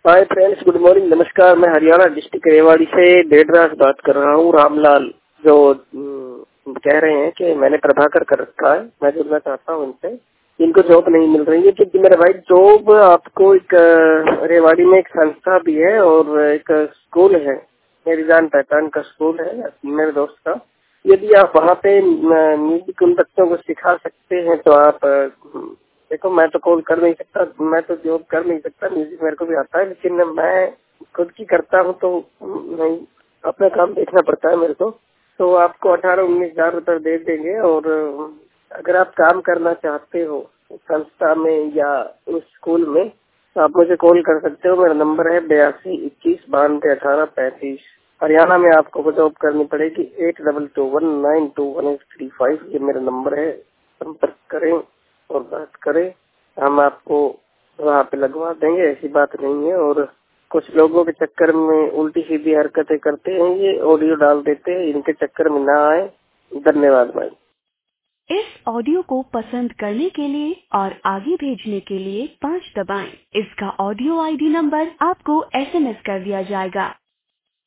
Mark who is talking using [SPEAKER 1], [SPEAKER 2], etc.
[SPEAKER 1] Hi friends, good morning, नमस्कार। मैं Haryana district Rewari से डेढ़ बात कर रहा हूँ। रामलाल जो कह रहे हैं कि मैंने प्रभाकर कर रखा है, मैं जुड़ना चाहता हूँ इनसे। इनको जॉब नहीं मिल रही है क्योंकि मेरा भाई जॉब आपको एक रेवाड़ी में एक संस्था भी है और एक स्कूल है, मेरी जान पहचान का स्कूल है मेरे दोस्त का। यदि आप वहाँ पे म्यूजिक उन बच्चों को सिखा सकते हैं तो आप देखो, मैं तो कॉल कर नहीं सकता, मैं तो जॉब कर नहीं सकता, म्यूजिक मेरे को भी आता है, लेकिन मैं खुद की करता हूँ तो नहीं, अपना काम देखना पड़ता है मेरे को। तो आपको 18-19 हजार रुपये दे देंगे और अगर आप काम करना चाहते हो संस्था में या उस स्कूल में तो आप मुझे कॉल कर सकते हो। मेरा नंबर है 8221921835। हरियाणा में आपको जॉब करनी पड़ेगी 8221921835। ये मेरा नंबर है, संपर्क करें और बात करें, हम आपको वहाँ पे लगवा देंगे, ऐसी बात नहीं है। और कुछ लोगों के चक्कर में उल्टी सीधी हरकतें करते हैं, ये ऑडियो डाल देते हैं, इनके चक्कर में ना आए। धन्यवाद भाई।
[SPEAKER 2] इस ऑडियो को पसंद करने के लिए और आगे भेजने के लिए 5 दबाएं। इसका ऑडियो आईडी नंबर आपको SMS कर दिया जाएगा।